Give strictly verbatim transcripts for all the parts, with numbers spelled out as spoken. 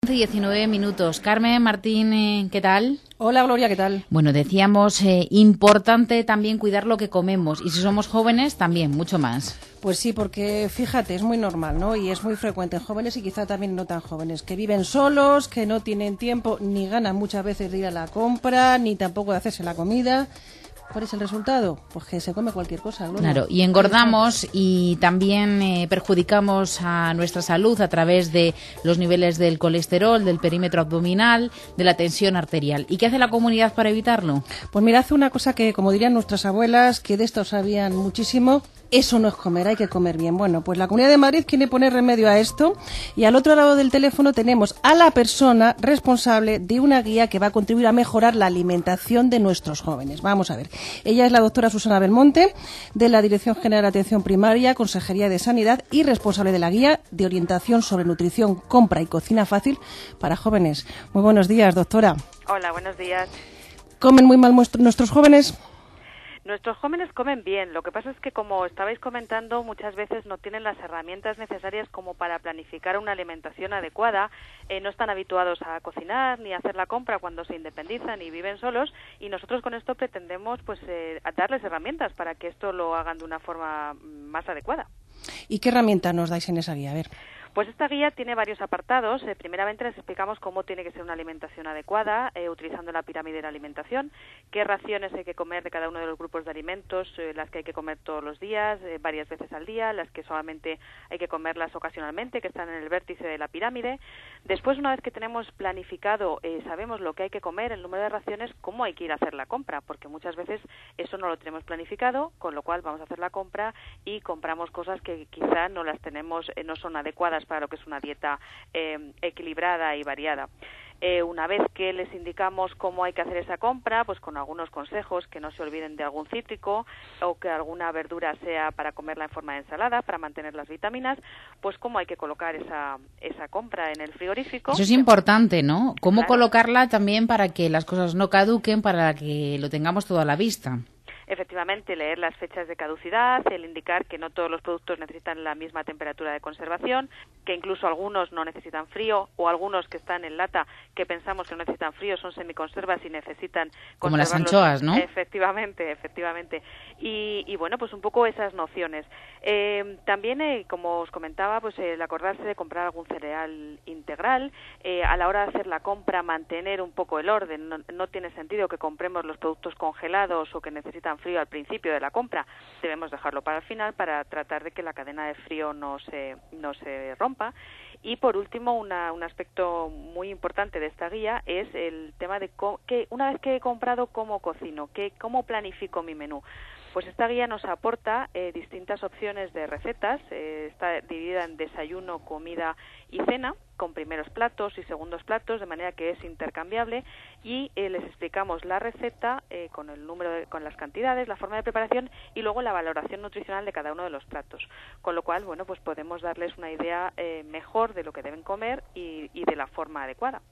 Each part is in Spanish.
diecinueve minutos. Carmen, Martín, eh, ¿qué tal? Hola, Gloria, ¿qué tal? Bueno, decíamos, eh, importante también cuidar lo que comemos. Y si somos jóvenes, también, mucho más. Pues sí, porque fíjate, es muy normal, ¿no? Y es muy frecuente en jóvenes y quizá también no tan jóvenes, que viven solos, que no tienen tiempo ni ganas muchas veces de ir a la compra, ni tampoco de hacerse la comida. ¿Cuál es el resultado? Pues que se come cualquier cosa, Gloria. Claro, y engordamos y también eh, perjudicamos a nuestra salud a través de los niveles del colesterol, del perímetro abdominal, de la tensión arterial. ¿Y qué hace la comunidad para evitarlo? Pues mira, hace una cosa que, como dirían nuestras abuelas, que de esto sabían muchísimo. Eso no es comer, hay que comer bien. Bueno, pues la Comunidad de Madrid quiere poner remedio a esto y al otro lado del teléfono tenemos a la persona responsable de una guía que va a contribuir a mejorar la alimentación de nuestros jóvenes. Vamos a ver. Ella es la doctora Susana Belmonte, de la Dirección General de Atención Primaria, Consejería de Sanidad y responsable de la guía de orientación sobre nutrición, compra y cocina fácil para jóvenes. Muy buenos días, doctora. Hola, buenos días. ¿Comen muy mal nuestros jóvenes? Nuestros jóvenes comen bien, lo que pasa es que, como estabais comentando, muchas veces no tienen las herramientas necesarias como para planificar una alimentación adecuada, eh, no están habituados a cocinar ni a hacer la compra cuando se independizan y viven solos, y nosotros con esto pretendemos pues eh, darles herramientas para que esto lo hagan de una forma más adecuada. ¿Y qué herramientas nos dais en esa guía? A ver. Pues esta guía tiene varios apartados. Eh, primeramente les explicamos cómo tiene que ser una alimentación adecuada, eh, utilizando la pirámide de la alimentación, qué raciones hay que comer de cada uno de los grupos de alimentos, eh, las que hay que comer todos los días, eh, varias veces al día, las que solamente hay que comerlas ocasionalmente, que están en el vértice de la pirámide. Después, una vez que tenemos planificado, eh, sabemos lo que hay que comer, el número de raciones, cómo hay que ir a hacer la compra, porque muchas veces eso no lo tenemos planificado, con lo cual vamos a hacer la compra y compramos cosas que quizá no las tenemos, eh, no son adecuadas para lo que es una dieta eh, equilibrada y variada. Eh, una vez que les indicamos cómo hay que hacer esa compra, pues con algunos consejos, que no se olviden de algún cítrico o que alguna verdura sea para comerla en forma de ensalada, para mantener las vitaminas, pues cómo hay que colocar esa, esa compra en el frigorífico. Eso es importante, ¿no? Cómo Claro. colocarla también para que las cosas no caduquen, para que lo tengamos todo a la vista. Efectivamente, leer las fechas de caducidad, el indicar que no todos los productos necesitan la misma temperatura de conservación, que incluso algunos no necesitan frío, o algunos que están en lata que pensamos que no necesitan frío son semiconservas y necesitan como las conservarlos. anchoas, ¿no? Efectivamente, efectivamente. Y, y bueno, pues un poco esas nociones. Eh, también, eh, como os comentaba, pues el acordarse de comprar algún cereal integral, eh, a la hora de hacer la compra mantener un poco el orden. No, no tiene sentido que compremos los productos congelados o que necesitan frío al principio de la compra, debemos dejarlo para el final para tratar de que la cadena de frío no se no se rompa. Y por último, una, un aspecto muy importante de esta guía es el tema de co- que una vez que he comprado, cómo cocino, que, cómo planifico mi menú. Pues esta guía nos aporta eh, distintas opciones de recetas, eh, está dividida en desayuno, comida y cena, con primeros platos y segundos platos, de manera que es intercambiable, y eh, les explicamos la receta eh, con el número, de, con las cantidades, la forma de preparación y luego la valoración nutricional de cada uno de los platos. Con lo cual, bueno, pues podemos darles una idea eh, mejor de lo que deben comer y, y de la forma adecuada.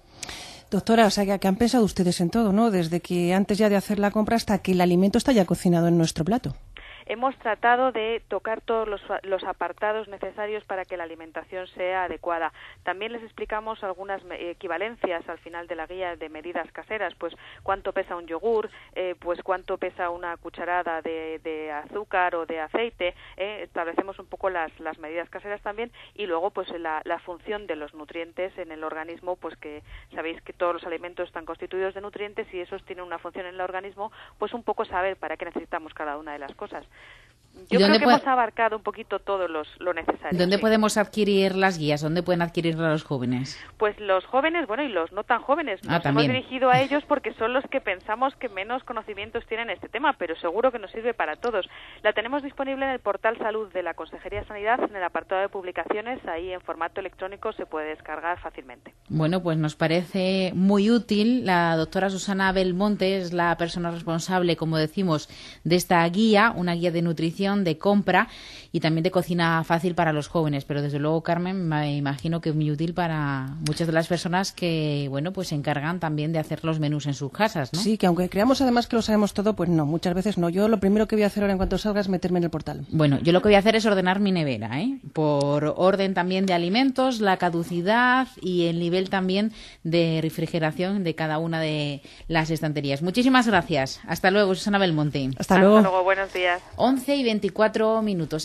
Doctora, o sea, que han pensado ustedes en todo, ¿no? Desde que antes ya de hacer la compra hasta que el alimento está ya cocinado en nuestro plato. Hemos tratado de tocar todos los, los apartados necesarios para que la alimentación sea adecuada. También les explicamos algunas equivalencias al final de la guía de medidas caseras, pues cuánto pesa un yogur, eh, pues cuánto pesa una cucharada de, de azúcar o de aceite. Eh, establecemos un poco las, las medidas caseras también, y luego pues la, la función de los nutrientes en el organismo, pues que sabéis que todos los alimentos están constituidos de nutrientes y esos tienen una función en el organismo, pues un poco saber para qué necesitamos cada una de las cosas. Yo creo que hemos abarcado un poquito todo los, lo necesario. ¿Dónde sí. podemos adquirir las guías? ¿Dónde pueden adquirirlas los jóvenes? Pues los jóvenes, bueno, y los no tan jóvenes. Nos ah, hemos también. dirigido a ellos porque son los que pensamos que menos conocimientos tienen en este tema, pero seguro que nos sirve para todos. La tenemos disponible en el portal Salud de la Consejería de Sanidad, en el apartado de publicaciones. Ahí en formato electrónico se puede descargar fácilmente. Bueno, pues nos parece muy útil. La doctora Susana Belmonte es la persona responsable, como decimos, de esta guía, una guía de nutrición refrigeración, de compra y también de cocina fácil para los jóvenes. Pero desde luego, Carmen, me imagino que es muy útil para muchas de las personas que, bueno, pues se encargan también de hacer los menús en sus casas, ¿no? Sí, que aunque creamos además que lo sabemos todo, pues no, muchas veces no. Yo lo primero que voy a hacer ahora en cuanto salga es meterme en el portal. Bueno, yo lo que voy a hacer es ordenar mi nevera, ¿eh? Por orden también de alimentos, la caducidad y el nivel también de refrigeración de cada una de las estanterías. Muchísimas gracias. Hasta luego, Susana Belmonte. Hasta luego. Hasta luego, buenos días. once y veinticuatro minutos.